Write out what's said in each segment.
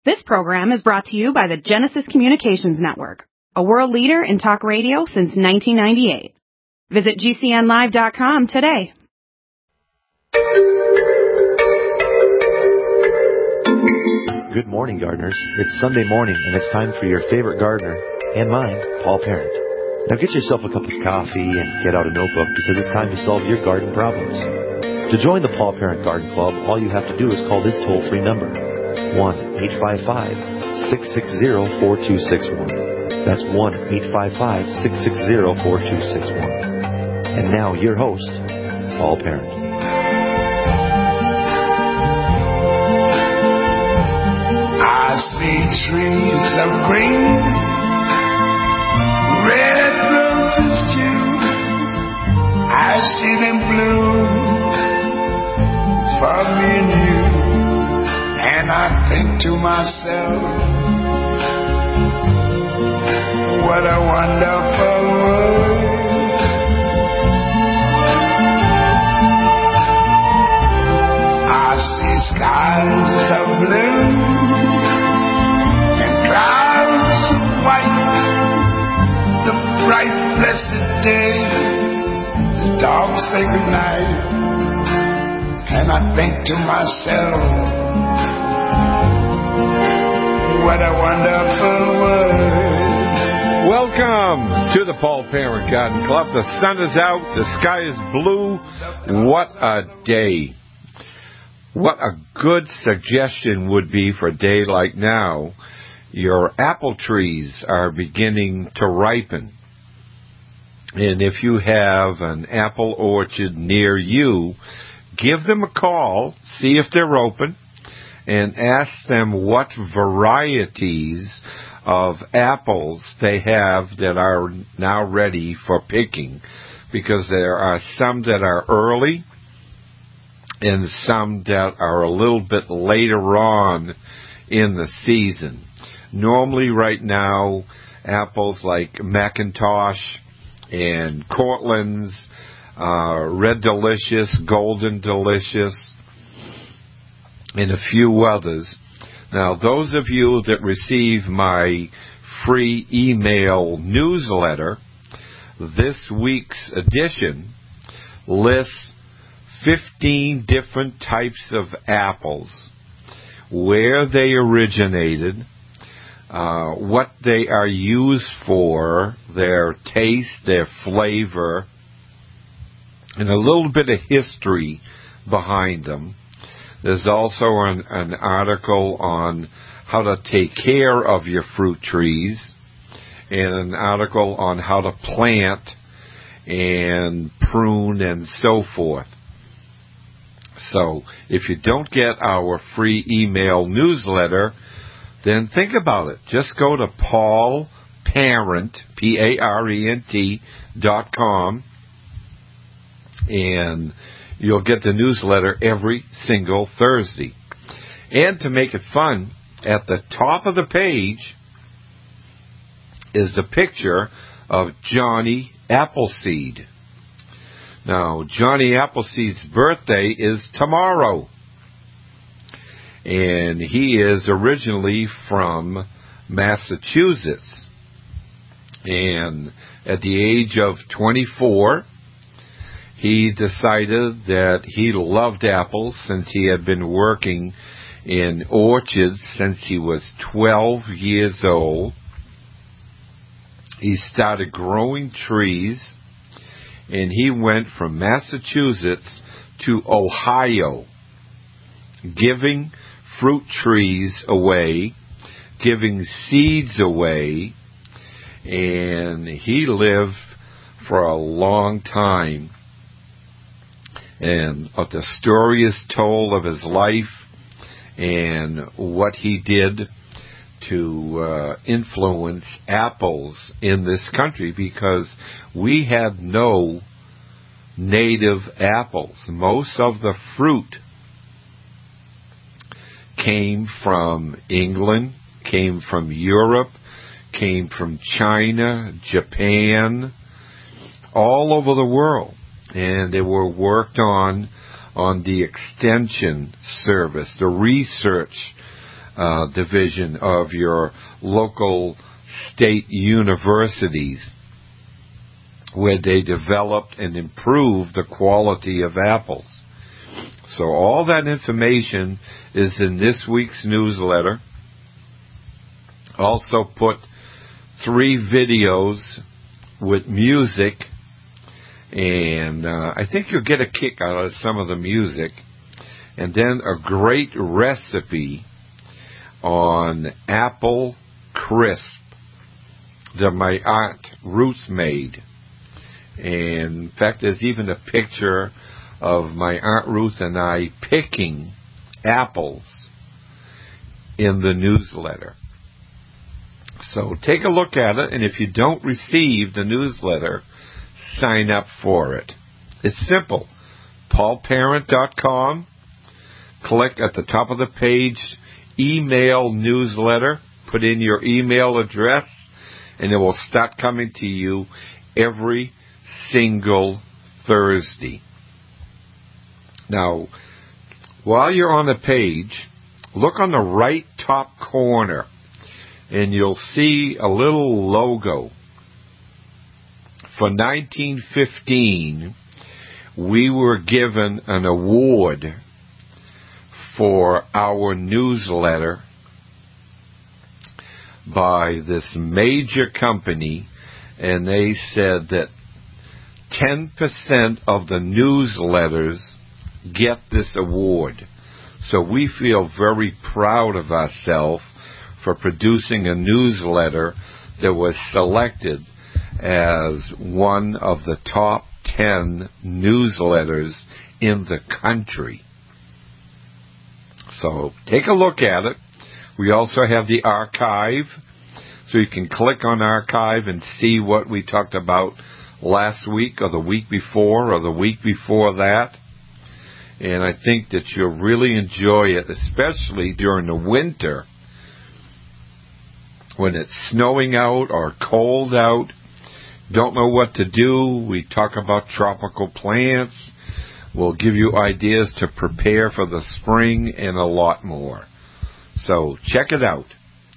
This program is brought to you by the Genesis Communications Network, a world leader in talk radio since 1998. Visit GCNlive.com today. Good morning, gardeners. It's Sunday morning, and it's time for your favorite gardener, and mine, Paul Parent. Now get yourself a cup of coffee and get out a notebook because it's time to solve your garden problems. To join the Paul Parent Garden Club, all you have to do is call this toll-free number, 1-855-660-4261. That's 1-855-660-4261. And now, your host, Paul Parent. I see trees of green, red roses too. I see them bloom for me and you. And I think to myself, what a wonderful world. I see skies of blue and clouds of white, the bright blessed day, the dark sacred night. And I think to myself, what a wonderful world. Welcome to the Paul Parent Garden Club. The sun is out, the sky is blue. What a day. What a good suggestion would be for a day like now. Your apple trees are beginning to ripen. And if you have an apple orchard near you, give them a call, see if they're open, and ask them what varieties of apples they have that are now ready for picking, because there are some that are early and some that are a little bit later on in the season. Normally right now, apples like McIntosh and Cortland's, Red Delicious, Golden Delicious, and a few others. Now, those of you that receive my free email newsletter, this week's edition lists 15 different types of apples, where they originated, what they are used for, their taste, their flavor, and a little bit of history behind them. There's also an article on how to take care of your fruit trees, and an article on how to plant and prune and so forth. So if you don't get our free email newsletter, then think about it. Just go to paulparent, PARENT.com, and you'll get the newsletter every single Thursday. And to make it fun, at the top of the page is the picture of Johnny Appleseed. Now, Johnny Appleseed's birthday is tomorrow. And he is originally from Massachusetts. And at the age of 24, he decided that he loved apples since he had been working in orchards since he was 12 years old. He started growing trees, and he went from Massachusetts to Ohio, giving fruit trees away, giving seeds away, and he lived for a long time. And the story is told of his life and what he did to influence apples in this country, because we had no native apples. Most of the fruit came from England, came from Europe, came from China, Japan, all over the world. And they were worked on the extension service, the research division of your local state universities, where they developed and improved the quality of apples. So all that information is in this week's newsletter. Also put 3 videos with music, and I think you'll get a kick out of some of the music. And then a great recipe on apple crisp that my Aunt Ruth made. And in fact, there's even a picture of my Aunt Ruth and I picking apples in the newsletter. So take a look at it, and if you don't receive the newsletter, sign up for it. It's simple. paulparent.com. Click at the top of the page, email newsletter. Put in your email address, and it will start coming to you every single Thursday. Now, while you're on the page, look on the right top corner, and you'll see a little logo. For 1915, we were given an award for our newsletter by this major company, and they said that 10% of the newsletters get this award. So we feel very proud of ourselves for producing a newsletter that was selected as one of the top 10 newsletters in the country. So take a look at it. We also have the archive, so you can click on archive and see what we talked about last week or the week before or the week before that. And I think that you'll really enjoy it, especially during the winter when it's snowing out or cold out. Don't know what to do. We talk about tropical plants. We'll give you ideas to prepare for the spring and a lot more. So check it out.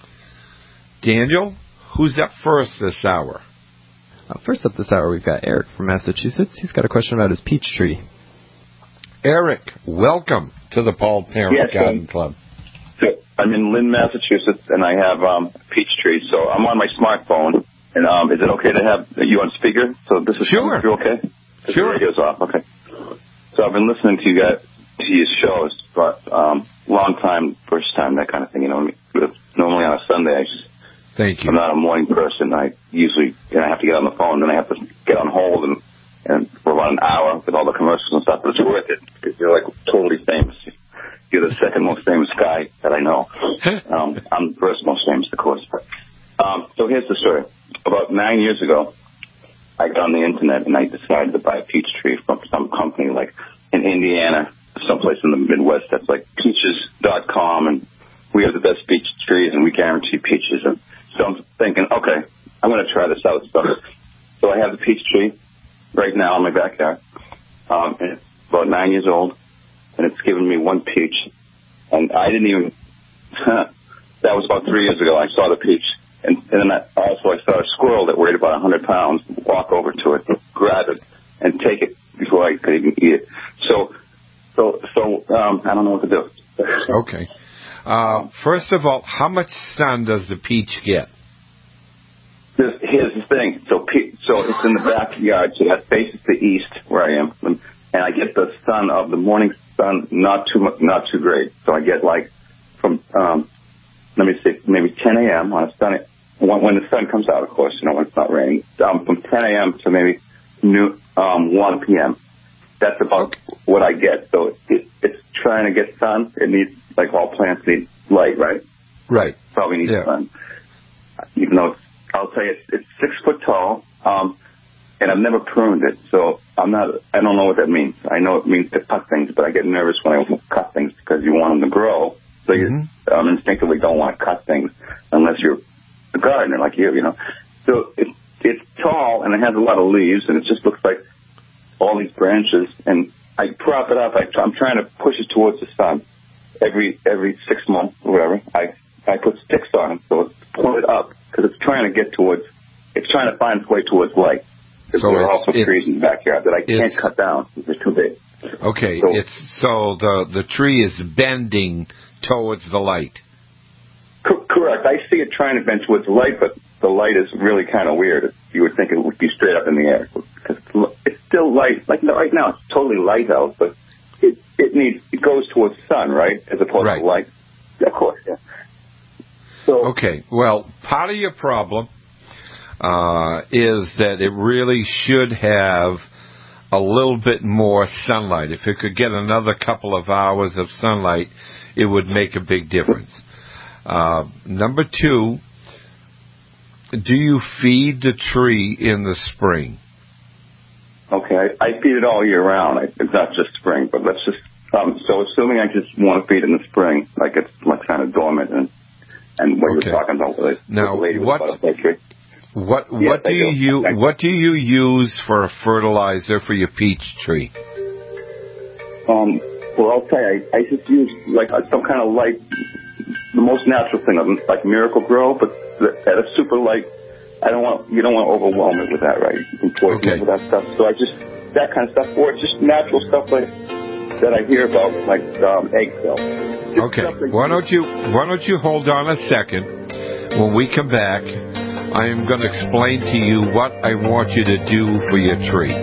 Daniel, who's up first this hour? First up this hour, we've got Eric from Massachusetts. He's got a question about his peach tree. Eric, welcome to the Paul Parent Garden Club. So I'm in Lynn, Massachusetts, and I have a peach tree. So I'm on my smartphone. And is it okay to have you on speaker? So this is sure. You okay? Sure. The radio's off. Okay. So I've been listening to you guys, to your shows, but long time, first time, that kind of thing. You know, normally on a Sunday, Thank you. I'm not a morning person. I usually have to get on the phone, then I have to get on hold and for about an hour with all the commercials and stuff. But it's worth it because you're like totally famous. You're the second most famous guy that I know. I'm the first most famous, of course. So here's the story. About 9 years ago, I got on the internet and I decided to buy a peach tree from some company like in Indiana, someplace in the Midwest that's like peaches.com, and we have the best peach trees and we guarantee peaches. And so I'm thinking, okay, I'm going to try this out. So I have the peach tree right now in my backyard. And it's about 9 years old, and it's given me one peach. And I didn't even, that was about 3 years ago. I saw the peach. And then I saw a squirrel that weighed about 100 pounds walk over to it, grab it, and take it before I could even eat it. So I don't know what to do. Okay. First of all, how much sun does the peach get? Here's the thing. So it's in the backyard, so that faces the east where I am, and I get the sun of the morning sun, not too great. So I get like from let me see, maybe 10 a.m. on a sunny. When the sun comes out, of course, when it's not raining, from 10 a.m. to maybe 1 p.m. That's about what I get. So it's trying to get sun. It needs, like all plants need light, right? Right. Probably needs sun. Even though I'll tell you, it's 6 foot tall, and I've never pruned it, so I don't know what that means. I know it means to cut things, but I get nervous when I cut things because you want them to grow. So you instinctively don't want to cut things unless you're a gardener like you know. So it's tall and it has a lot of leaves, and it just looks like all these branches. And I prop it up. I'm trying to push it towards the sun, every 6 months or whatever, I put sticks on it so it's pointed up because it's trying to find its way towards light. Because there are also trees in the backyard that I can't cut down because they're too big. Okay, so the tree is bending towards the light. Correct. I see it trying to bend towards the light, but the light is really kind of weird. You would think it would be straight up in the air. Because it's still light. Like right now, it's totally light out, but it goes towards sun, right? As opposed to light. Yeah, of course, yeah. So, okay, well, part of your problem is that it really should have a little bit more sunlight. If it could get another couple of hours of sunlight, it would make a big difference. Number 2, do you feed the tree in the spring? Okay, I feed it all year round. It's not just spring, but let's just, so assuming I just want to feed it in the spring, like it's like kind of dormant and what you're talking about with now, the lady with the butterfly tree. What do you use for a fertilizer for your peach tree? Well, I'll tell you, I just use like some kind of light, the most natural thing, like Miracle-Gro, but at a super light. You don't want to overwhelm it with that, right? You can poison it with that stuff. So that kind of stuff, or just natural stuff like that I hear about, like egg cells. Okay. Why don't you hold on a second? When we come back, I am going to explain to you what I want you to do for your tree.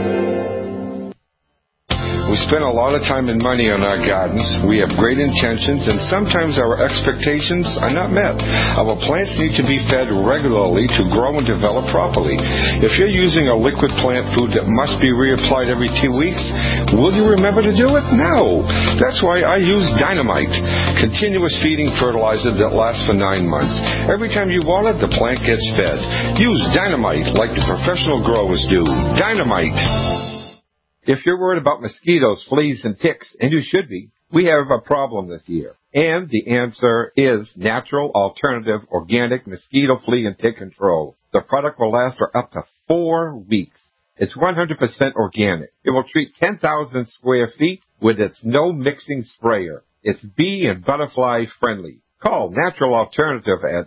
We spend a lot of time and money on our gardens. We have great intentions, and sometimes our expectations are not met. Our plants need to be fed regularly to grow and develop properly. If you're using a liquid plant food that must be reapplied every 2 weeks, will you remember to do it? No. That's why I use Dynamite, continuous feeding fertilizer that lasts for 9 months. Every time you water, the plant gets fed. Use Dynamite like the professional growers do. Dynamite. If you're worried about mosquitoes, fleas, and ticks, and you should be, we have a problem this year. And the answer is natural, alternative, organic mosquito, flea, and tick control. The product will last for up to 4 weeks. It's 100% organic. It will treat 10,000 square feet with its no-mixing sprayer. It's bee and butterfly friendly. Call Natural Alternative at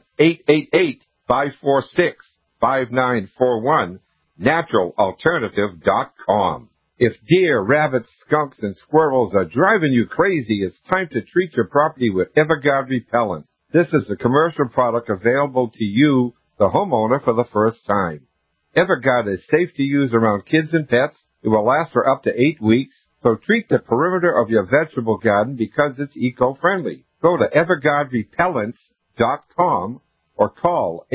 888-546-5941, naturalalternative.com. If deer, rabbits, skunks, and squirrels are driving you crazy, it's time to treat your property with Everguard Repellent. This is a commercial product available to you, the homeowner, for the first time. Everguard is safe to use around kids and pets. It will last for up to 8 weeks. So treat the perimeter of your vegetable garden because it's eco-friendly. Go to EverguardRepellents.com or call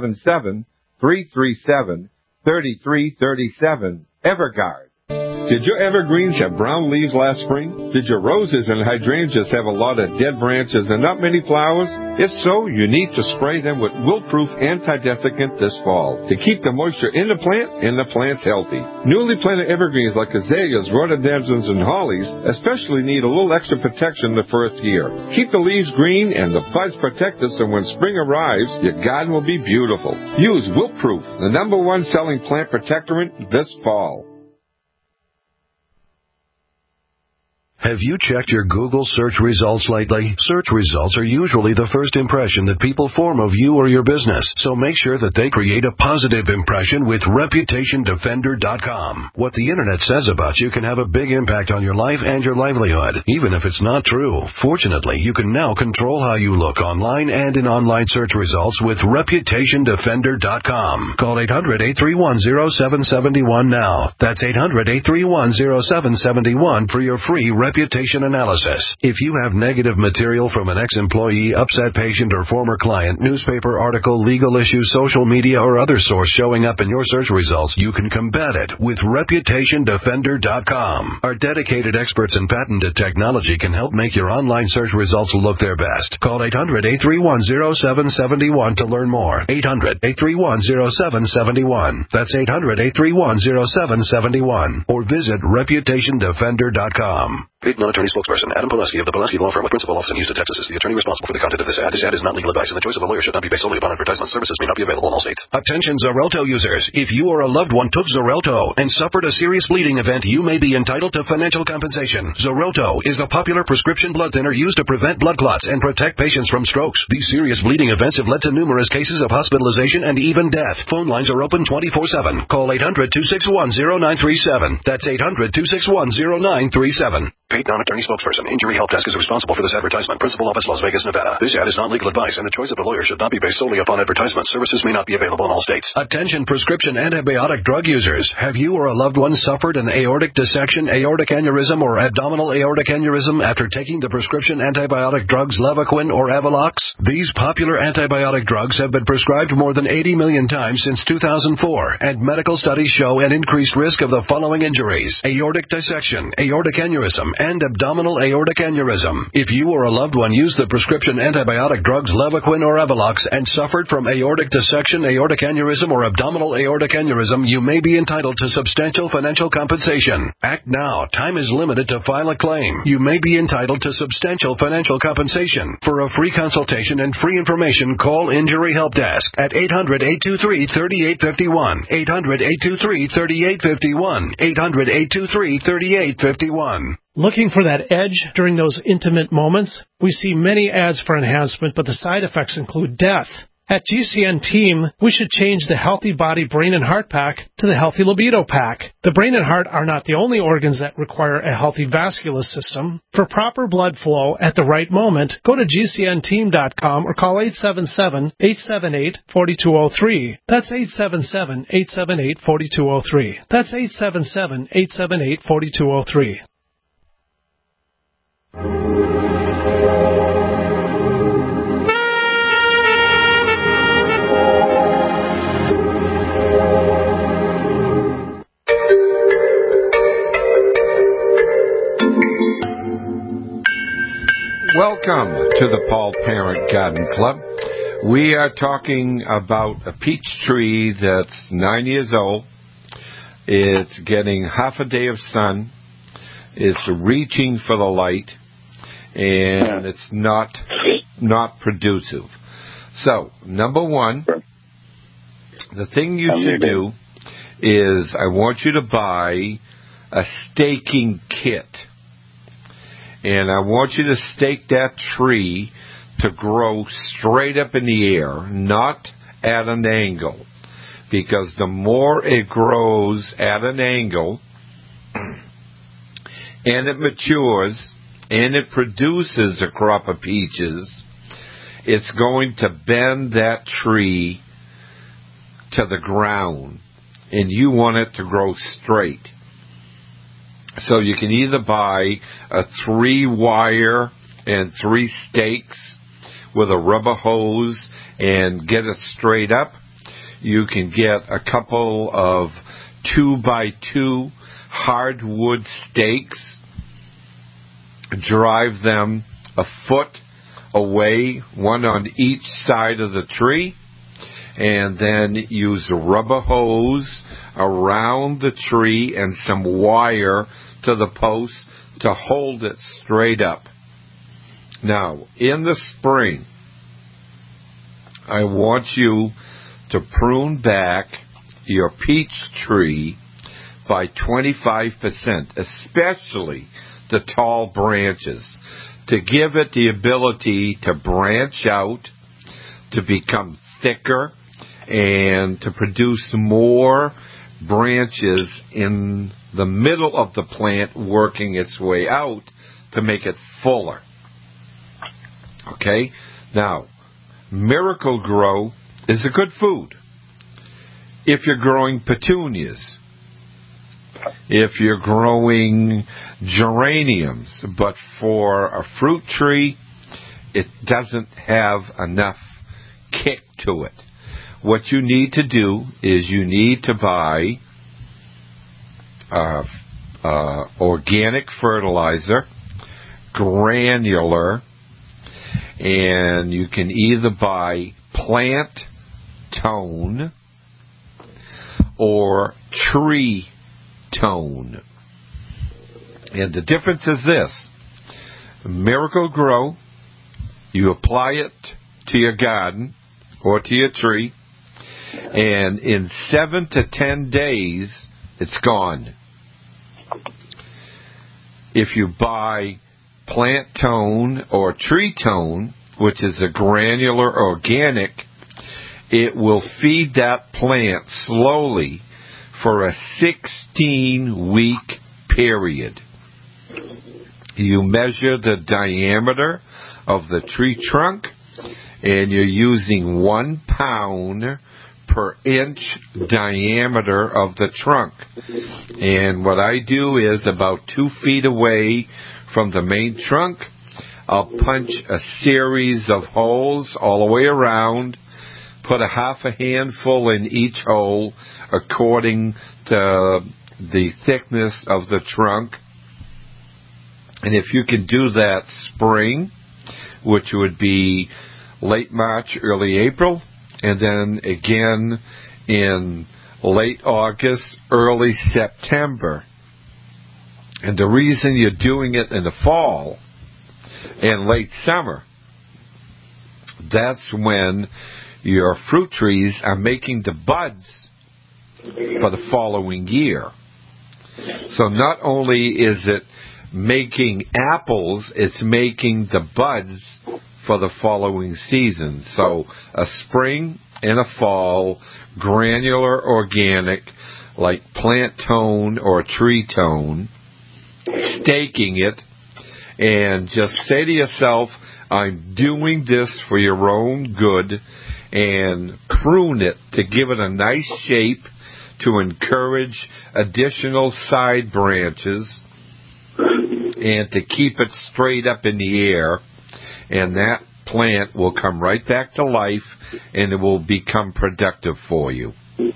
877-337-3337. Everguard. Did your evergreens have brown leaves last spring? Did your roses and hydrangeas have a lot of dead branches and not many flowers? If so, you need to spray them with Wilt-Proof Anti-Desiccant this fall to keep the moisture in the plant and the plants healthy. Newly planted evergreens like azaleas, rhododendrons, and hollies especially need a little extra protection the first year. Keep the leaves green and the buds protected so when spring arrives, your garden will be beautiful. Use Wilt-Proof, the #1 selling plant protectorant this fall. Have you checked your Google search results lately? Search results are usually the first impression that people form of you or your business, so make sure that they create a positive impression with ReputationDefender.com. What the Internet says about you can have a big impact on your life and your livelihood, even if it's not true. Fortunately, you can now control how you look online and in online search results with ReputationDefender.com. Call 800-831-0771 now. That's 800-831-0771 for your free reputation analysis. If you have negative material from an ex-employee, upset patient, or former client, newspaper article, legal issue, social media, or other source showing up in your search results, you can combat it with ReputationDefender.com. Our dedicated experts in patented technology can help make your online search results look their best. Call 800-831-0771 to learn more. 800-831-0771. That's 800-831-0771. Or visit ReputationDefender.com. Paid non-attorney spokesperson Adam Pileski of the Pileski Law Firm with principal office in Houston, Texas is the attorney responsible for the content of this ad. This ad is not legal advice, and the choice of a lawyer should not be based solely upon advertisement. Services may not be available in all states. Attention Xarelto users. If you or a loved one took Xarelto and suffered a serious bleeding event, you may be entitled to financial compensation. Xarelto is a popular prescription blood thinner used to prevent blood clots and protect patients from strokes. These serious bleeding events have led to numerous cases of hospitalization and even death. Phone lines are open 24/7. Call 800-261-0937. That's 800-261-0937. Paid non-attorney spokesperson. Injury Help Desk is responsible for this advertisement. Principal office, Las Vegas, Nevada. This ad is not legal advice, and the choice of a lawyer should not be based solely upon advertisement. Services may not be available in all states. Attention prescription antibiotic drug users. Have you or a loved one suffered an aortic dissection, aortic aneurysm, or abdominal aortic aneurysm after taking the prescription antibiotic drugs Levaquin or Avelox? These popular antibiotic drugs have been prescribed more than 80 million times since 2004, and medical studies show an increased risk of the following injuries: aortic dissection, aortic aneurysm, and abdominal aortic aneurysm. If you or a loved one used the prescription antibiotic drugs Levaquin or Avelox and suffered from aortic dissection, aortic aneurysm, or abdominal aortic aneurysm, you may be entitled to substantial financial compensation. Act now. Time is limited to file a claim. You may be entitled to substantial financial compensation. For a free consultation and free information, call Injury Help Desk at 800-823-3851, 800-823-3851, 800-823-3851. Looking for that edge during those intimate moments? We see many ads for enhancement, but the side effects include death. At GCN Team, we should change the Healthy Body Brain and Heart Pack to the Healthy Libido Pack. The brain and heart are not the only organs that require a healthy vascular system. For proper blood flow at the right moment, go to GCNteam.com or call 877-878-4203. That's 877-878-4203. That's 877-878-4203. Welcome to the Paul Parent Garden Club. We are talking about a peach tree that's 9 years old. It's getting half a day of sun. It's reaching for the light, and it's not producive. So, number one, the thing you should do is I want you to buy a staking kit. And I want you to stake that tree to grow straight up in the air, not at an angle. Because the more it grows at an angle, and it matures, and it produces a crop of peaches, it's going to bend that tree to the ground. And you want it to grow straight. So you can either buy a 3-wire and 3 stakes with a rubber hose and get it straight up. You can get a couple of 2x2 hardwood stakes, drive them a foot away, one on each side of the tree, and then use a rubber hose around the tree and some wire to the post to hold it straight up. Now, in the spring, I want you to prune back your peach tree by 25%, especially the tall branches, to give it the ability to branch out, to become thicker, and to produce more branches in the middle of the plant working its way out to make it fuller. Okay? Now, Miracle-Gro is a good food if you're growing petunias, if you're growing geraniums, but for a fruit tree, it doesn't have enough kick to it. What you need to do is you need to buy organic fertilizer, granular, and you can either buy plant tone or tree tone. And the difference is this. Miracle Grow, you apply it to your garden or to your tree, and in 7 to 10 days, it's gone. If you buy Plant Tone or Tree Tone, which is a granular organic, it will feed that plant slowly for a 16-week period. You measure the diameter of the tree trunk, and you're using 1 pound per inch diameter of the trunk. And what I do is about 2 feet away from the main trunk, I'll punch a series of holes all the way around, put a half a handful in each hole according to the thickness of the trunk. And if you can do that spring, which would be late March, early April, and then again in late August, early September. And the reason you're doing it in the fall and late summer, that's when your fruit trees are making the buds for the following year. So not only is it making apples, it's making the buds for the following season. So a spring and a fall, granular organic, like Plant Tone or Tree Tone, staking it, and just say to yourself, I'm doing this for your own good, and prune it to give it a nice shape to encourage additional side branches and to keep it straight up in the air, and that plant will come right back to life and it will become productive for you.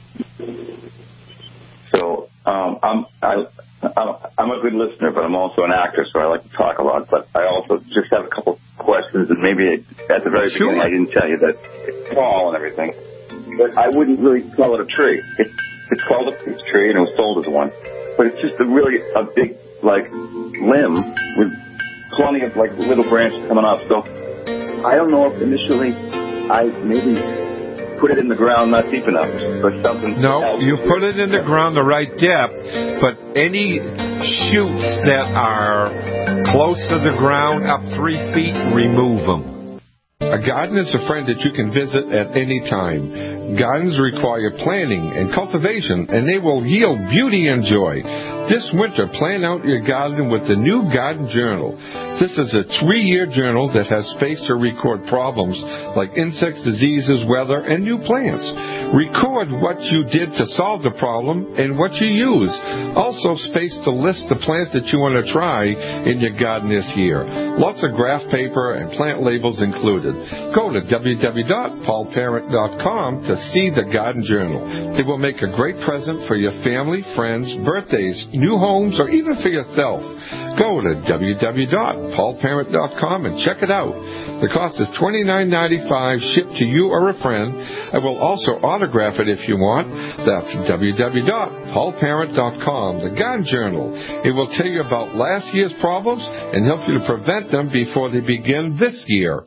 So I'm a good listener, but I'm also an actor, so I like to talk a lot. But I also just have a couple questions, and maybe at the very beginning I didn't tell you that it's tall and everything, but I wouldn't really call it a tree. It's called a peach tree, and it was sold as one, but it's just a big limb with plenty of little branches coming off. So I don't know if initially I maybe put it in the ground not deep enough or something. No, you put it in the ground the right depth, but any shoots that are close to the ground, up 3 feet, remove them. A garden is a friend that you can visit at any time. Gardens require planning and cultivation, and they will yield beauty and joy. This winter, plan out your garden with the new Garden Journal. This is a 3-year journal that has space to record problems like insects, diseases, weather, and new plants. Record what you did to solve the problem and what you use. Also space to list the plants that you want to try in your garden this year. Lots of graph paper and plant labels included. Go to www.paulparent.com to see the Garden Journal. It will make a great present for your family, friends, birthdays, new homes, or even for yourself. Go to www.paulparent.com and check it out. The cost is $29.95 shipped to you or a friend. I will also autograph it if you want. That's www.paulparent.com. The Garden Journal. It will tell you about last year's problems and help you to prevent them before they begin this year.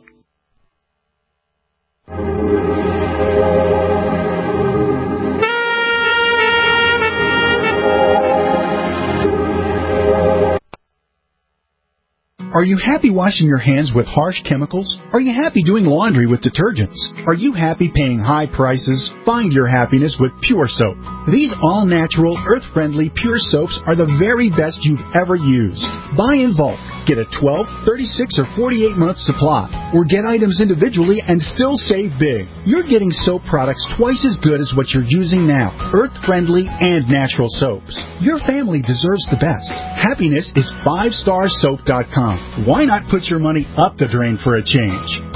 Are you happy washing your hands with harsh chemicals? Are you happy doing laundry with detergents? Are you happy paying high prices? Find your happiness with Pure Soap. These all-natural, earth-friendly Pure Soaps are the very best you've ever used. Buy in bulk. Get a 12, 36, or 48-month supply. Or get items individually and still save big. You're getting soap products twice as good as what you're using now. Earth-friendly and natural soaps. Your family deserves the best. Happiness is 5starsoap.com. Why not put your money up the drain for a change?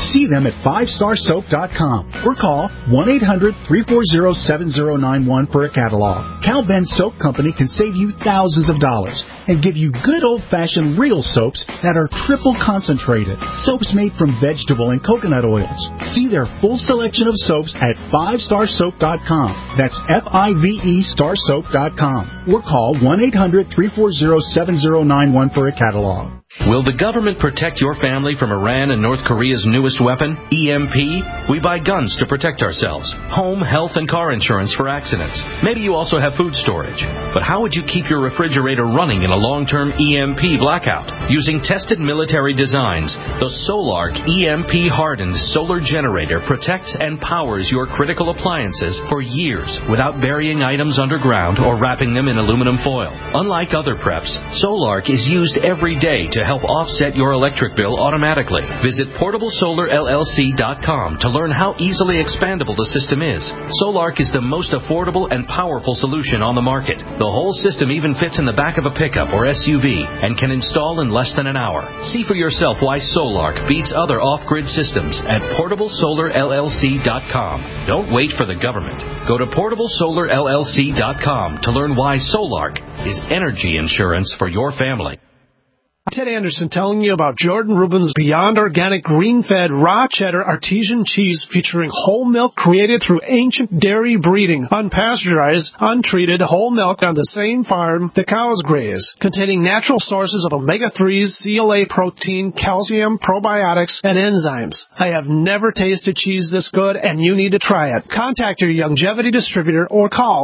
See them at 5starsoap.com or call 1-800-340-7091 for a catalog. Cal Ben Soap Company can save you thousands of dollars and give you good old-fashioned real soaps that are triple concentrated. Soaps made from vegetable and coconut oils. See their full selection of soaps at 5starsoap.com. That's F-I-V-E starsoap.com. Or call 1-800-340-7091 for a catalog. Will the government protect your family from Iran and North Korea's newest weapon, EMP? We buy guns to protect ourselves, home, health, and car insurance for accidents. Maybe you also have food storage. But how would you keep your refrigerator running in a long-term EMP blackout? Using tested military designs, the Solark EMP-hardened solar generator protects and powers your critical appliances for years without burying items underground or wrapping them in aluminum foil. Unlike other preps, Solark is used every day to help offset your electric bill automatically. Visit PortableSolarLLC.com to learn how easily expandable the system is. Solark is the most affordable and powerful solution on the market. The whole system even fits in the back of a pickup or SUV and can install in less than an hour. See for yourself why Solark beats other off-grid systems at PortableSolarLLC.com. Don't wait for the government. Go to PortableSolarLLC.com to learn why Solark is energy insurance for your family. Ted Anderson telling you about Jordan Rubin's Beyond Organic Green-Fed Raw Cheddar Artesian Cheese featuring whole milk created through ancient dairy breeding, unpasteurized, untreated whole milk on the same farm the cows graze, containing natural sources of omega-3s, CLA protein, calcium, probiotics, and enzymes. I have never tasted cheese this good, and you need to try it. Contact your Youngevity distributor or call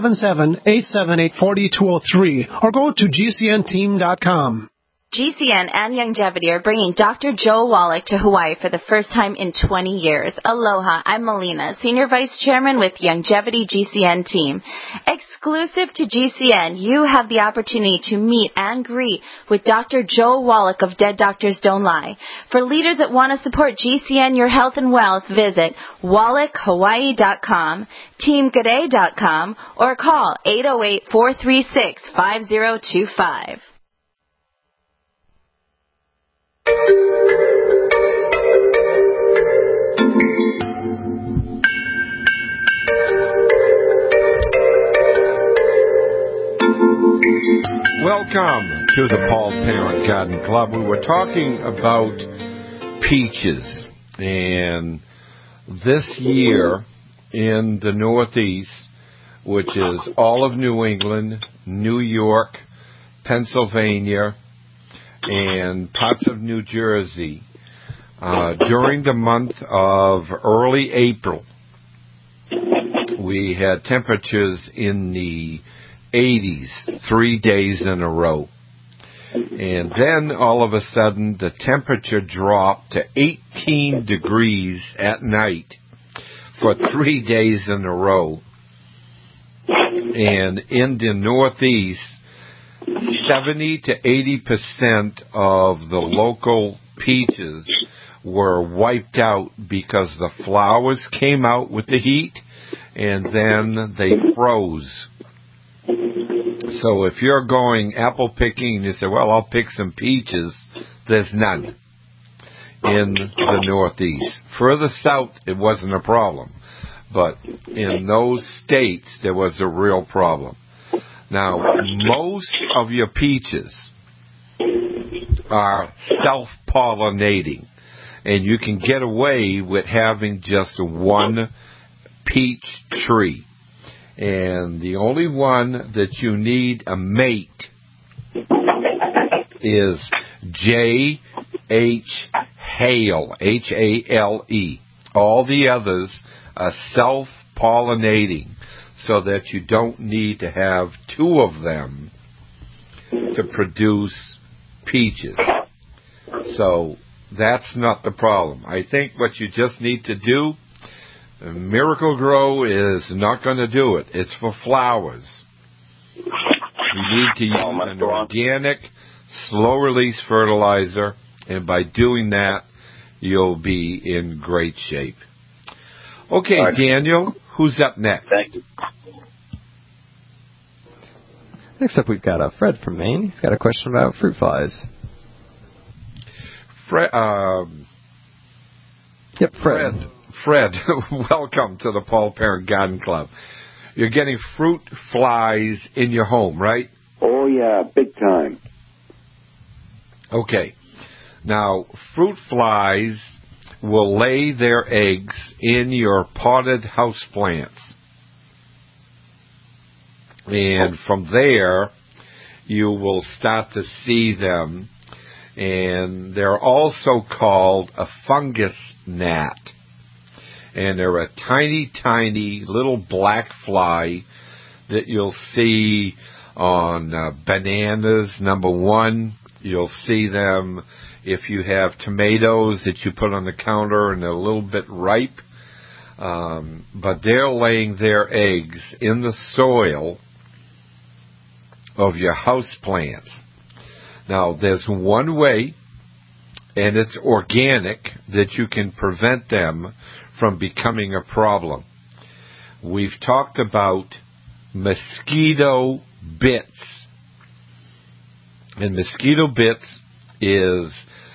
877-878-4203 or go to GCNteam.com. GCN and Youngevity are bringing Dr. Joe Wallach to Hawaii for the first time in 20 years. Aloha, I'm Melina, Senior Vice Chairman with Youngevity GCN Team. Exclusive to GCN, you have the opportunity to meet and greet with Dr. Joe Wallach of Dead Doctors Don't Lie. For leaders that want to support GCN, your health and wealth, visit wallachhawaii.com, teamgaday.com, or call 808-436-5025. Welcome to the Paul Parent Garden Club. We were talking about peaches, and this year in the Northeast, which is all of New England, New York, Pennsylvania, and parts of New Jersey, during the month of early April, we had temperatures in the 80s 3 days in a row. And then all of a sudden the temperature dropped to 18 degrees at night for 3 days in a row. And in the Northeast, 70 to 80% of the local peaches were wiped out because the flowers came out with the heat and then they froze. So if you're going apple picking and you say, well, I'll pick some peaches, there's none in the Northeast. Further south, it wasn't a problem. But in those states, there was a real problem. Now, most of your peaches are self-pollinating, and you can get away with having just one peach tree. And the only one that you need a mate is J.H. Hale, H-A-L-E. All the others are self-pollinating, so that you don't need to have two of them to produce peaches. So that's not the problem. I think what you just need to do, Miracle Grow is not going to do it. It's for flowers. You need to use an organic, slow-release fertilizer, and by doing that, you'll be in great shape. Okay, right. Daniel, who's up next? Thank you. Next up, we've got Fred from Maine. He's got a question about fruit flies. Yep, Fred. Fred, welcome to the Paul Parent Garden Club. You're getting fruit flies in your home, right? Oh, yeah, big time. Okay. Now, fruit flies will lay their eggs in your potted houseplants. And from there, you will start to see them. And they're also called a fungus gnat. And they're a tiny, tiny little black fly that you'll see on bananas, number one. You'll see them if you have tomatoes that you put on the counter and they're a little bit ripe. But they're laying their eggs in the soil of your house plants. Now, there's one way, and it's organic, that you can prevent them from becoming a problem. We've talked about mosquito bits. And mosquito bits is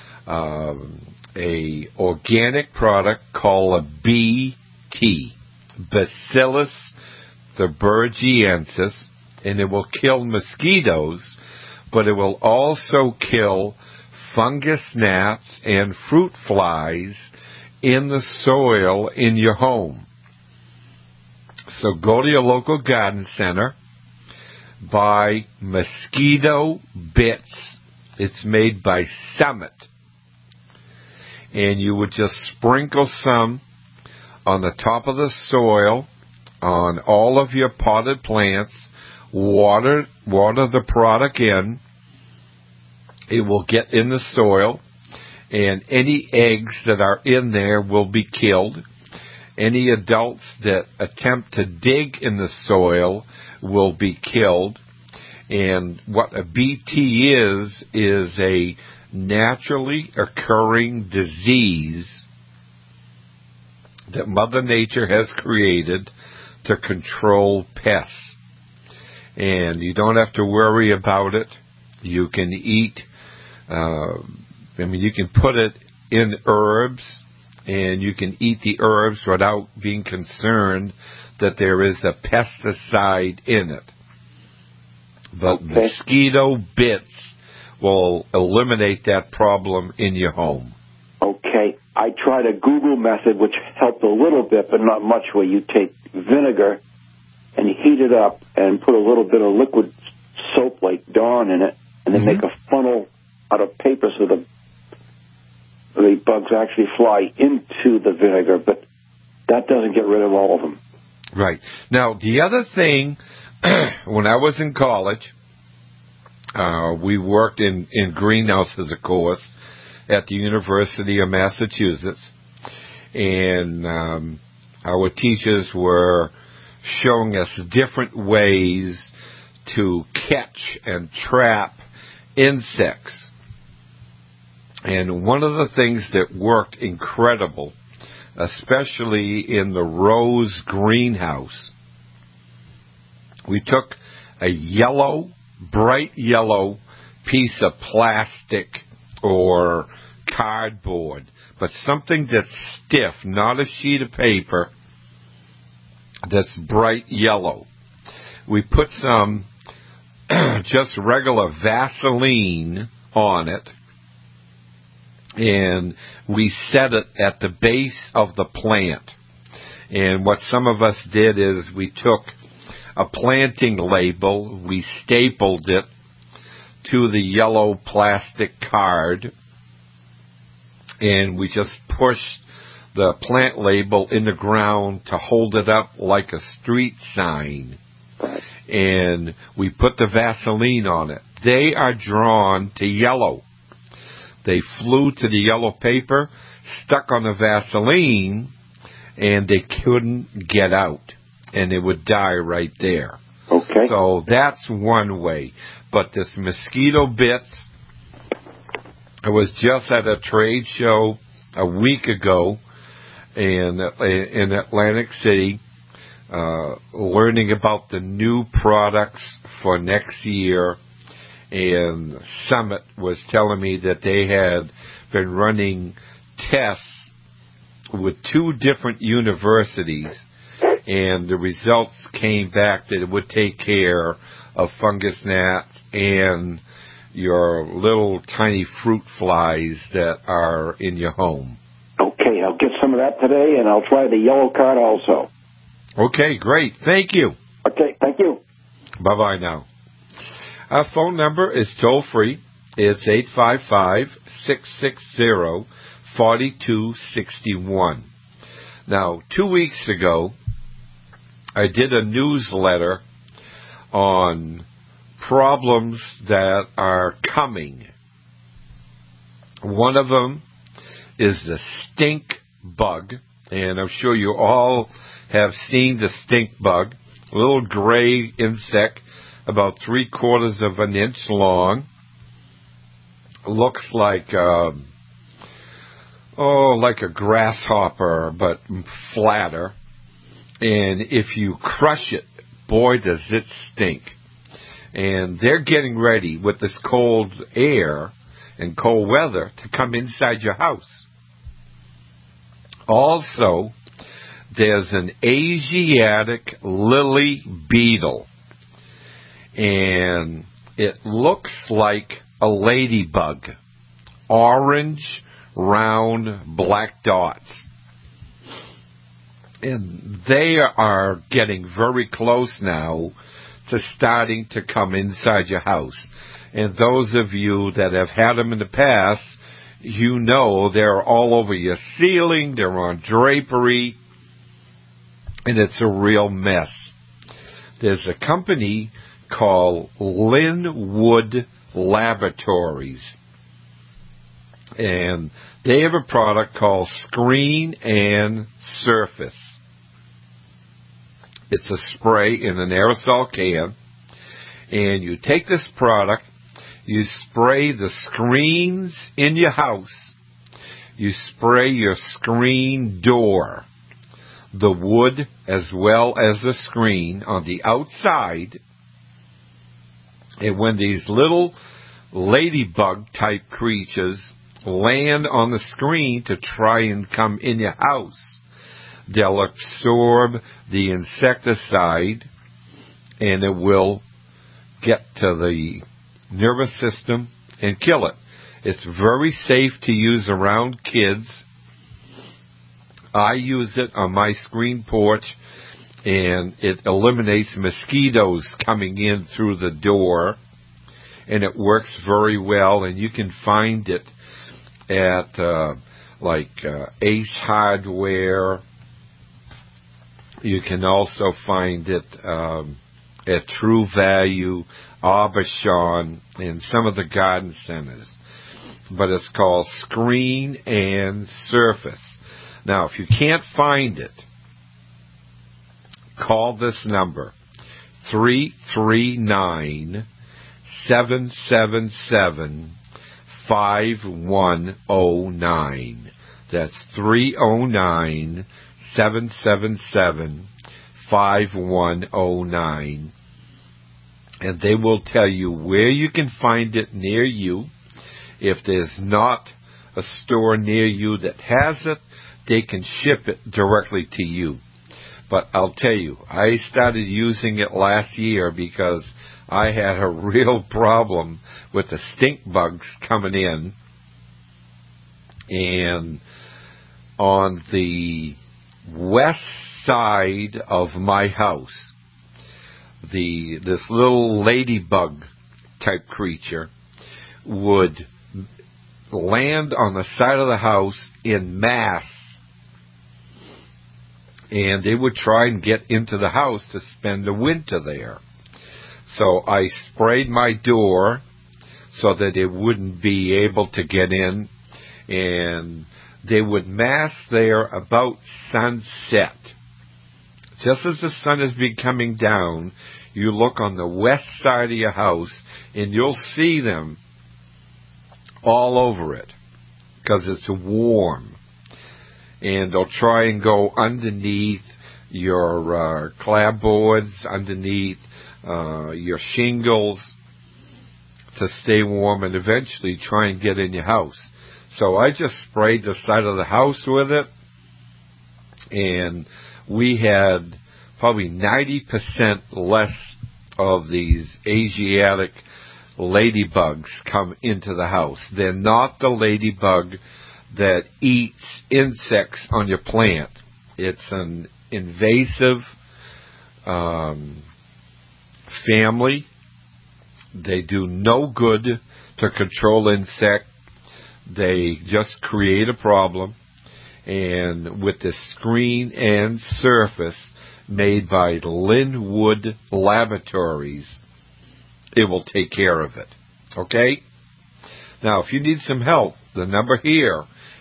a organic product called a BT, Bacillus thuringiensis, and it will kill mosquitoes, but it will also kill fungus gnats and fruit flies in the soil in your home. So go to your local garden center, buy mosquito bits. It's made by Summit. And you would just sprinkle some on the top of the soil, on all of your potted plants, water the product in. It will get in the soil, and any eggs that are in there will be killed. Any adults that attempt to dig in the soil will be killed. And what a BT is a naturally occurring disease that Mother Nature has created to control pests. And you don't have to worry about it. You can eat, you can put it in herbs, and you can eat the herbs without being concerned that there is a pesticide in it. But mosquito bits will eliminate that problem in your home. Okay. I tried a Google method, which helped a little bit, but not much, where you take vinegar and heat it up and put a little bit of liquid soap like Dawn in it, and then make a funnel out of paper so the bugs actually fly into the vinegar, but that doesn't get rid of all of them. Right. Now, the other thing, when I was in college, we worked in greenhouses, of course, at the University of Massachusetts, and our teachers were showing us different ways to catch and trap insects. And one of the things that worked incredible, especially in the Rose greenhouse, we took a bright yellow piece of plastic or cardboard, but something that's stiff, not a sheet of paper, that's bright yellow. We put some just regular Vaseline on it, and we set it at the base of the plant. And what some of us did is we took a planting label, we stapled it to the yellow plastic card, and we just pushed the plant label in the ground to hold it up like a street sign. And we put the Vaseline on it. They are drawn to yellow. They flew to the yellow paper, stuck on the Vaseline, and they couldn't get out. And they would die right there. Okay. So that's one way. But this mosquito bits, I was just at a trade show a week ago in Atlantic City, learning about the new products for next year. And Summit was telling me that they had been running tests with 2 different universities, and the results came back that it would take care of fungus gnats and your little tiny fruit flies that are in your home. Okay, I'll get some of that today, and I'll try the yellow card also. Okay, great. Thank you. Okay, thank you. Bye-bye now. Our phone number is toll-free. It's 855-660-4261. Now, 2 weeks ago, I did a newsletter on problems that are coming. One of them is the stink bug, and I'm sure you all have seen the stink bug, a little gray insect about 3/4 of an inch long. Looks like like a grasshopper, but flatter. And if you crush it, boy, does it stink. And they're getting ready with this cold air and cold weather to come inside your house. Also, there's an Asiatic lily beetle. And it looks like a ladybug. Orange, round, black dots. And they are getting very close now to starting to come inside your house. And those of you that have had them in the past, you know they're all over your ceiling, they're on drapery, and it's a real mess. There's a company called Linwood Laboratories, and they have a product called Screen and Surface. It's a spray in an aerosol can, and you take this product, you spray the screens in your house, you spray your screen door, the wood as well as the screen on the outside, and when these little ladybug type creatures land on the screen to try and come in your house, they'll absorb the insecticide and it will get to the nervous system and kill it. It's very safe to use around kids. I use it on my screen porch, and it eliminates mosquitoes coming in through the door, and it works very well, and you can find it at Ace Hardware. You can also find it at True Value, Aubuchon, and some of the garden centers. But it's called Screen and Surface. Now, if you can't find it, call this number, 339-777-5109. That's 309-777-5109. And they will tell you where you can find it near you. If there's not a store near you that has it, they can ship it directly to you. But I'll tell you, I started using it last year because I had a real problem with the stink bugs coming in. And on the west side of my house, this little ladybug type creature would land on the side of the house in mass, and they would try and get into the house to spend the winter there. So I sprayed my door so that it wouldn't be able to get in, and they would mass there about sunset. Just as the sun is coming down, you look on the west side of your house, and you'll see them all over it because it's warm. And they'll try and go underneath your clapboards, underneath your shingles to stay warm and eventually try and get in your house. So I just sprayed the side of the house with it, And we had probably 90% less of these Asiatic ladybugs come into the house. They're not the ladybug that eats insects on your plant. It's an invasive family. They do no good to control insect. They just create a problem. And with the screen and surface made by Linwood Laboratories, it will take care of it. Okay? Now, if you need some help, the number here,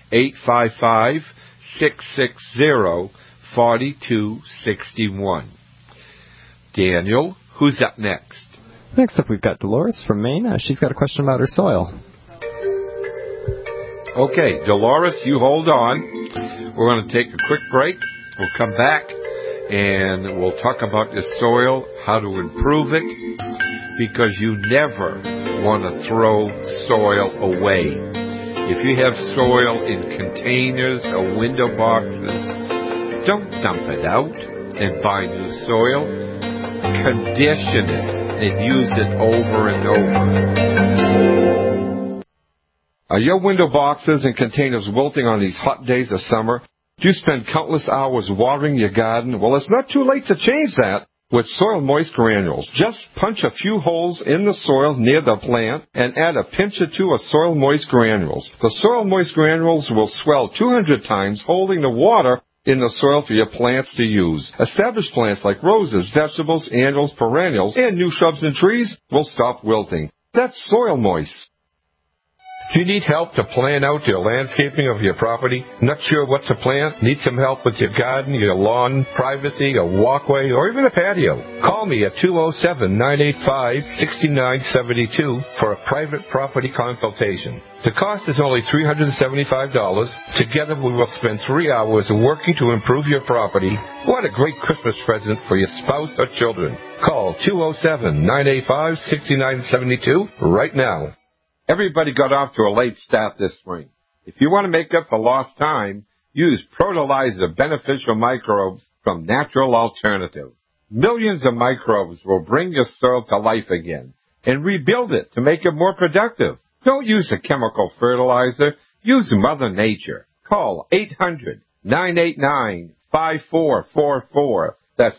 855-660-4261. Daniel, who's up next? Next up, we've got Dolores from Maine. She's got a question about her soil. Okay, Dolores, you hold on. We're going to take a quick break. We'll come back, and we'll talk about your soil, how to improve it, because you never want to throw soil away. If you have soil in containers or window boxes, don't dump it out and buy new soil. Condition it and use it over and over. Are your window boxes and containers wilting on these hot days of summer? Do you spend countless hours watering your garden? Well, it's not too late to change that with Soil Moist Granules. Just punch a few holes in the soil near the plant and add a pinch or two of Soil Moist Granules. The Soil Moist Granules will swell 200 times, holding the water in the soil for your plants to use. Established plants like roses, vegetables, annuals, perennials, and new shrubs and trees will stop wilting. That's Soil Moist. Do you need help to plan out your landscaping of your property? Not sure what to plant? Need some help with your garden, your lawn, privacy, a walkway, or even a patio? Call me at 207-985-6972 for a private property consultation. The cost is only $375. Together we will spend 3 hours working to improve your property. What a great Christmas present for your spouse or children. Call 207-985-6972 right now. Everybody got off to a late start this spring. If you want to make up for lost time, use Protolizer beneficial microbes from Natural Alternative. Millions of microbes will bring your soil to life again and rebuild it to make it more productive. Don't use a chemical fertilizer. Use Mother Nature. Call 800-989-5444. That's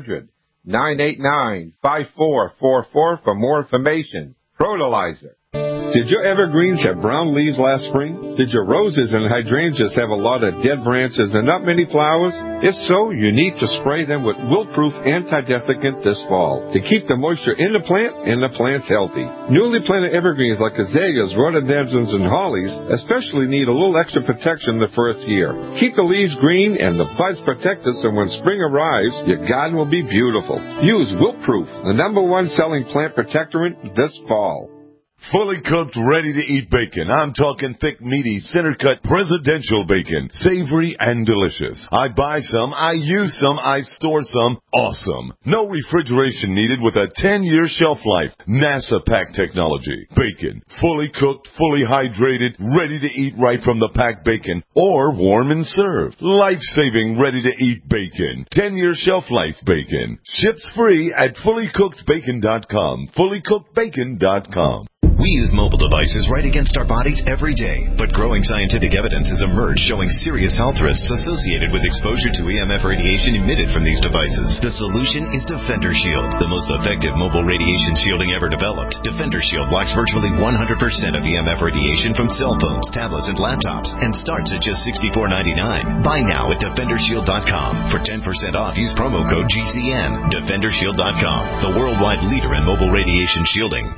800-989-5444 for more information. Protolizer. Did your evergreens have brown leaves last spring? Did your roses and hydrangeas have a lot of dead branches and not many flowers? If so, you need to spray them with wilt-proof anti-desiccant this fall to keep the moisture in the plant and the plants healthy. Newly planted evergreens like azaleas, rhododendrons, and hollies especially need a little extra protection the first year. Keep the leaves green and the buds protected so when spring arrives, your garden will be beautiful. Use Wilt-Proof, the #1 selling plant protectorant this fall. Fully cooked, ready-to-eat bacon. I'm talking thick, meaty, center-cut presidential bacon. Savory and delicious. I buy some, I use some, I store some. Awesome. No refrigeration needed with a 10-year shelf life. NASA pack technology. Bacon. Fully cooked, fully hydrated, ready to eat right from the packed bacon. Or warm and served. Life-saving, ready-to-eat bacon. 10-year shelf life bacon. Ships free at fullycookedbacon.com. Fullycookedbacon.com. We use mobile devices right against our bodies every day, but growing scientific evidence has emerged showing serious health risks associated with exposure to EMF radiation emitted from these devices. The solution is Defender Shield, the most effective mobile radiation shielding ever developed. Defender Shield blocks virtually 100% of EMF radiation from cell phones, tablets, and laptops, and starts at just $64.99. Buy now at DefenderShield.com. For 10% off, use promo code GCN. DefenderShield.com, the worldwide leader in mobile radiation shielding.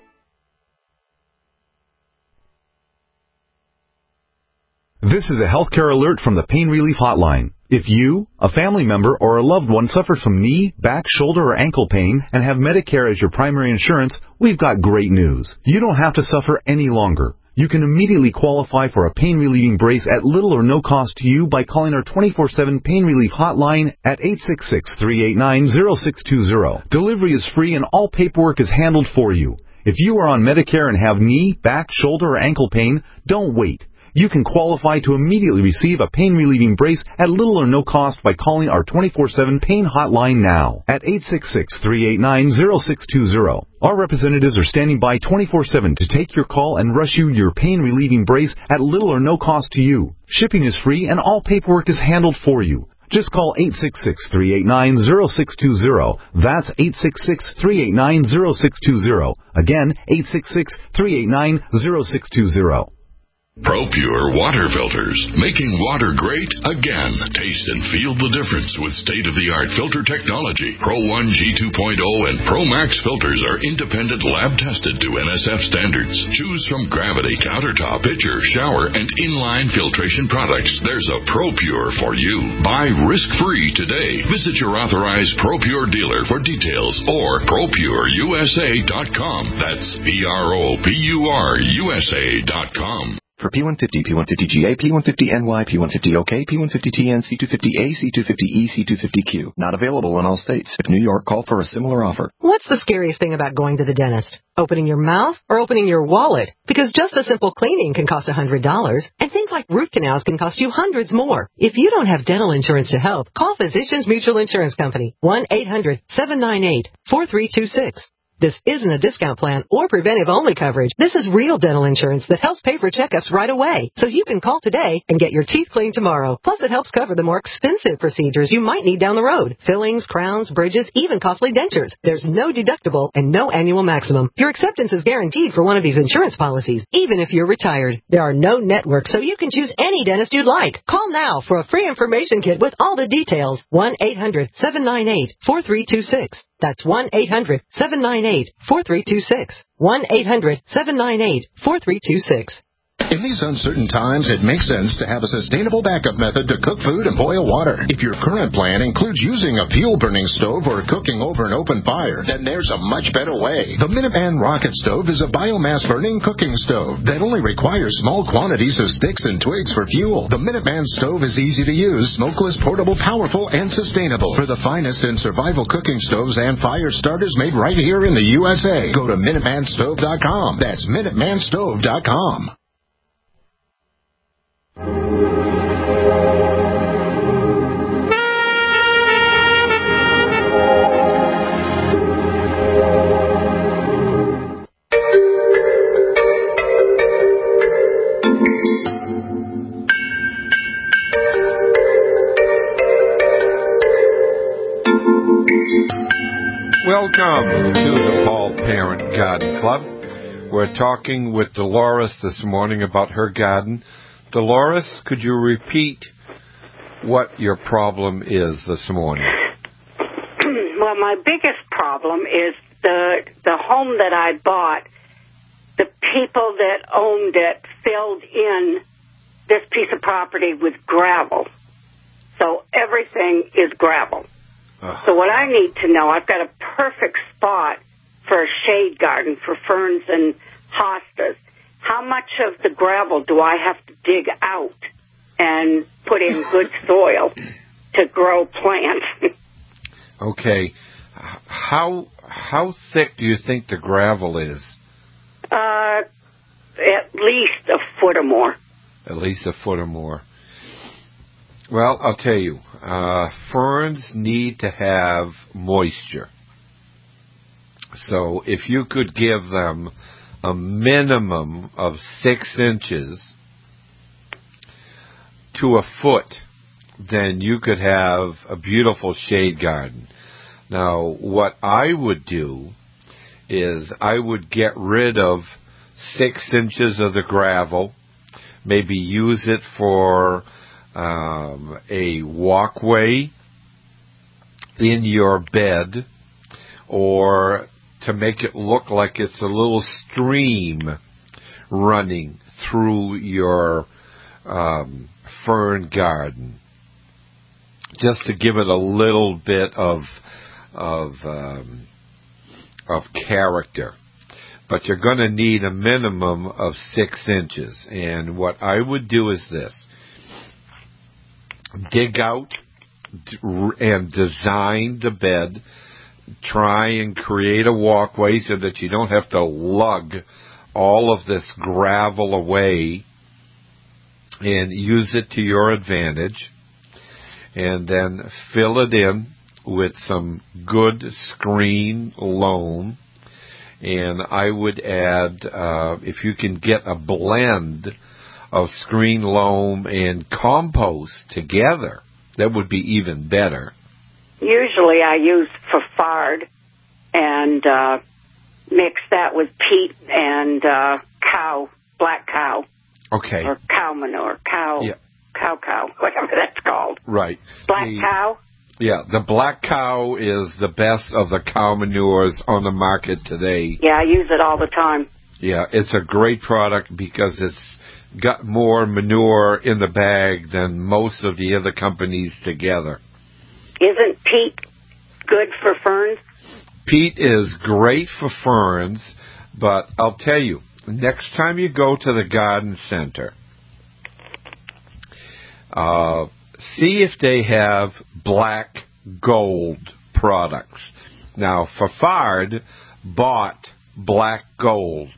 This is a healthcare alert from the Pain Relief Hotline. If you, a family member, or a loved one suffers from knee, back, shoulder, or ankle pain and have Medicare as your primary insurance, we've got great news. You don't have to suffer any longer. You can immediately qualify for a pain-relieving brace at little or no cost to you by calling our 24/7 Pain Relief Hotline at 866-389-0620. Delivery is free and all paperwork is handled for you. If you are on Medicare and have knee, back, shoulder, or ankle pain, don't wait. you can qualify to immediately receive a pain-relieving brace at little or no cost by calling our 24/7 pain hotline now at 866-389-0620. Our representatives are standing by 24/7 to take your call and rush you your pain-relieving brace at little or no cost to you. Shipping is free and all paperwork is handled for you. Just call 866-389-0620. That's 866-389-0620. Again, 866-389-0620. ProPure water filters, making water great again. Taste and feel the difference with state-of-the-art filter technology. Pro 1 G2.0 and Pro Max filters are independent lab-tested to NSF standards. Choose from Gravity, Countertop, Pitcher, Shower, and Inline filtration products. There's a ProPure for you. Buy risk-free today. Visit your authorized ProPure dealer for details or ProPureUSA.com. That's ProPureUSA.com. For P150, P150GA, P150NY, P150OK, P150TN, C250A, C250E, C250Q. Not available in all states. If New York, call for a similar offer. What's the scariest thing about going to the dentist? Opening your mouth or opening your wallet? Because just a simple cleaning can cost $100, and things like root canals can cost you hundreds more. If you don't have dental insurance to help, call Physicians Mutual Insurance Company, 1-800-798-4326. This isn't a discount plan or preventive-only coverage. This is real dental insurance that helps pay for checkups right away. So you can call today and get your teeth cleaned tomorrow. Plus, it helps cover the more expensive procedures you might need down the road. Fillings, crowns, bridges, even costly dentures. There's no deductible and no annual maximum. Your acceptance is guaranteed for one of these insurance policies, even if you're retired. There are no networks, so you can choose any dentist you'd like. Call now for a free information kit with all the details. 1-800-798-4326. That's 1-800-798-4326. 1-800-798-4326. In these uncertain times, it makes sense to have a sustainable backup method to cook food and boil water. If your current plan includes using a fuel-burning stove or cooking over an open fire, then there's a much better way. The Minuteman Rocket Stove is a biomass-burning cooking stove that only requires small quantities of sticks and twigs for fuel. The Minuteman Stove is easy to use, smokeless, portable, powerful, and sustainable. For the finest in survival cooking stoves and fire starters made right here in the USA, go to MinutemanStove.com. That's MinutemanStove.com. Welcome to the Paul Parent Garden Club. We're talking with Dolores this morning about her garden. Dolores, could you repeat what your problem is this morning? Well, my biggest problem is the home that I bought. The people that owned it filled in this piece of property with gravel. So everything is gravel. So what I need to know, I've got a perfect spot for a shade garden for ferns and hostas. How much of the gravel do I have to dig out and put in good soil to grow plants? Okay. How thick do you think the gravel is? At least a foot or more. At least a foot or more. Well, I'll tell you, ferns need to have moisture. So if you could give them a minimum of 6 inches to a foot, then you could have a beautiful shade garden. Now, what I would do is I would get rid of 6 inches of the gravel, maybe use it for a walkway in your bed, or to make it look like it's a little stream running through your fern garden, just to give it a little bit of character. But you're going to need a minimum of 6 inches. And what I would do is this: dig out and design the bed. Try and create a walkway so that you don't have to lug all of this gravel away and use it to your advantage. And then fill it in with some good screen loam. And I would add, if you can get a blend of screen loam and compost together, that would be even better. Usually I use Fafard and mix that with peat and black cow. Okay. Or cow manure, cow, whatever that's called. Right. Black cow? Yeah, the black cow is the best of the cow manures on the market today. Yeah, I use it all the time. Yeah, it's a great product because it's got more manure in the bag than most of the other companies together. Isn't peat good for ferns? Peat is great for ferns, but I'll tell you, next time you go to the garden center, see if they have black gold products. Now, Fafard bought black gold.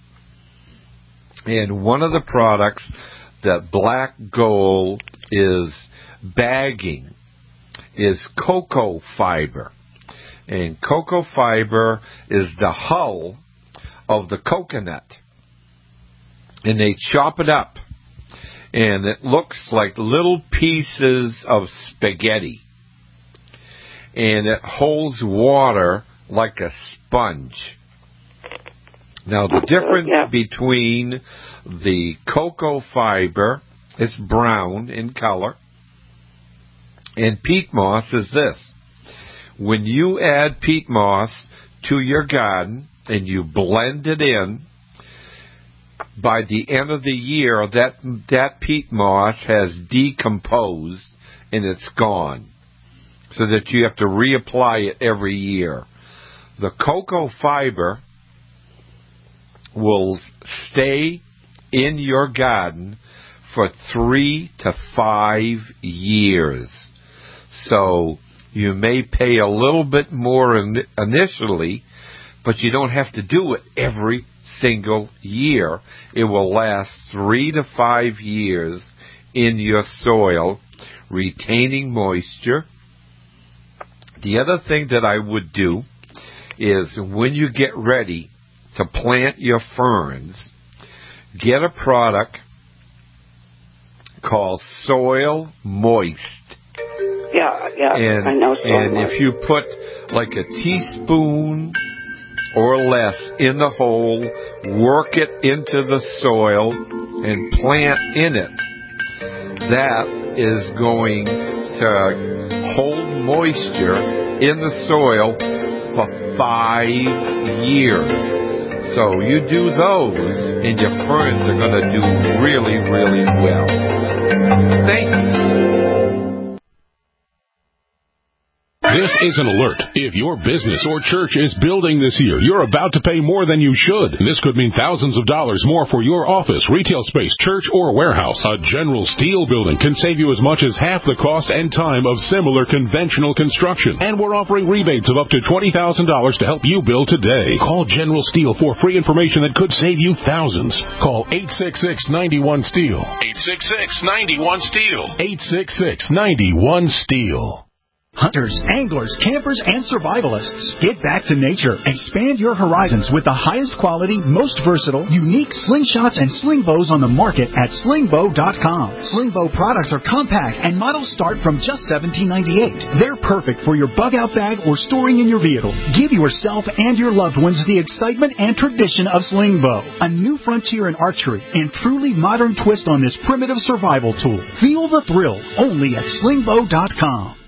And one of the products that black gold is bagging is cocoa fiber. And cocoa fiber is the hull of the coconut. And they chop it up. And it looks like little pieces of spaghetti. And it holds water like a sponge. Now, the difference between the cocoa fiber, it's brown in color, and peat moss is this. When you add peat moss to your garden and you blend it in, by the end of the year, that peat moss has decomposed and it's gone, so that you have to reapply it every year. The cocoa fiber will stay in your garden for 3 to 5 years. So you may pay a little bit more initially, but you don't have to do it every single year. It will last 3 to 5 years in your soil, retaining moisture. The other thing that I would do is when you get ready to plant your ferns, get a product called Soil Moist. Yeah, and, I know Soil And Moist. if you put like a teaspoon or less in the hole, work it into the soil and plant in it, that is going to hold moisture in the soil for 5 years. So you do those, and your ferns are going to do really, really well. Thank you. This is an alert. If your business or church is building this year, you're about to pay more than you should. This could mean thousands of dollars more for your office, retail space, church, or warehouse. A General Steel building can save you as much as half the cost and time of similar conventional construction. And we're offering rebates of up to $20,000 to help you build today. Call General Steel for free information that could save you thousands. Call 866-91-STEEL. 866-91-STEEL. 866-91-STEEL. Hunters, anglers, campers, and survivalists. Get back to nature. Expand your horizons with the highest quality, most versatile, unique slingshots and sling bows on the market at slingbow.com. Slingbow products are compact and models start from just $17.98. They're perfect for your bug-out bag or storing in your vehicle. Give yourself and your loved ones the excitement and tradition of Slingbow. A new frontier in archery and truly modern twist on this primitive survival tool. Feel the thrill only at slingbow.com.